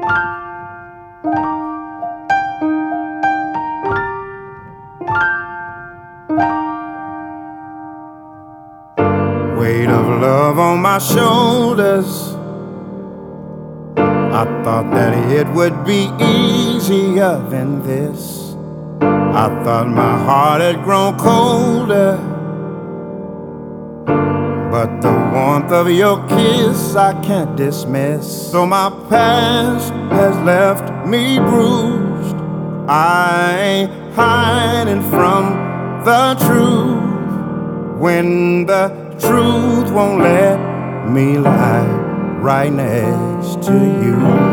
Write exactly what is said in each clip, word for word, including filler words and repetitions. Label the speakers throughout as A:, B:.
A: Weight of love on my shoulders. I thought that it would be easier than this. I thought my heart had grown colder, but the warmth of your kiss I can't dismiss. So my past has left me bruised. I ain't hiding from the truth when the truth won't let me lie right next to you.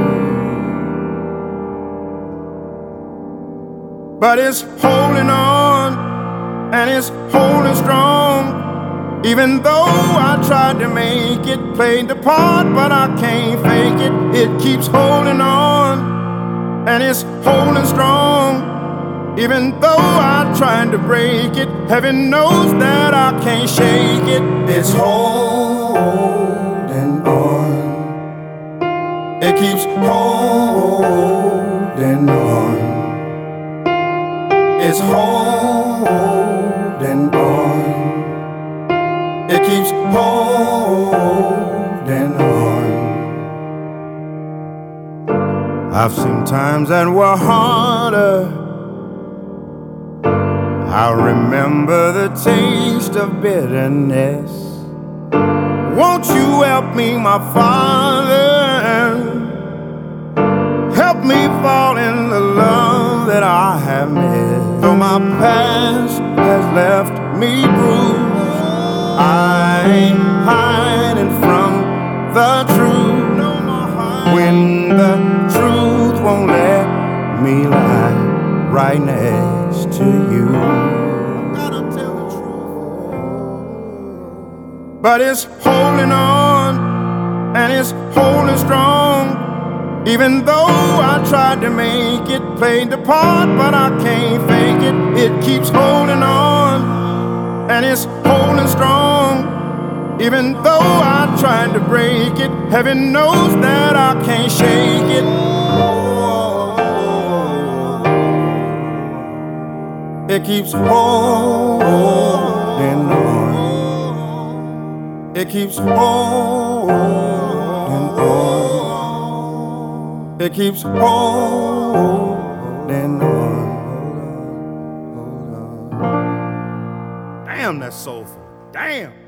A: But it's holding on, and it's holding strong. Even though I tried to make it, played the part, but I can't fake it. It keeps holding on, and it's holding strong. Even though I tried to break it, heaven knows that I can't shake it. It's holding on. It keeps holding on. It's holding on. It keeps holding on. I've seen times that were harder. I remember the taste of bitterness. Won't you help me, my Father? Help me fall in the love that I have missed. Though my past has left me bruised, I ain't hiding from the truth when the truth won't let me lie right next to you. But it's holding on, and it's holding strong. Even though I tried to make it, played the part, but I can't fake it. It keeps holding on, and it's holding strong. Even though I tried to break it, heaven knows that I can't shake it. It keeps holding on. It keeps holding on. It keeps holding on. Damn, that's soulful. Damn.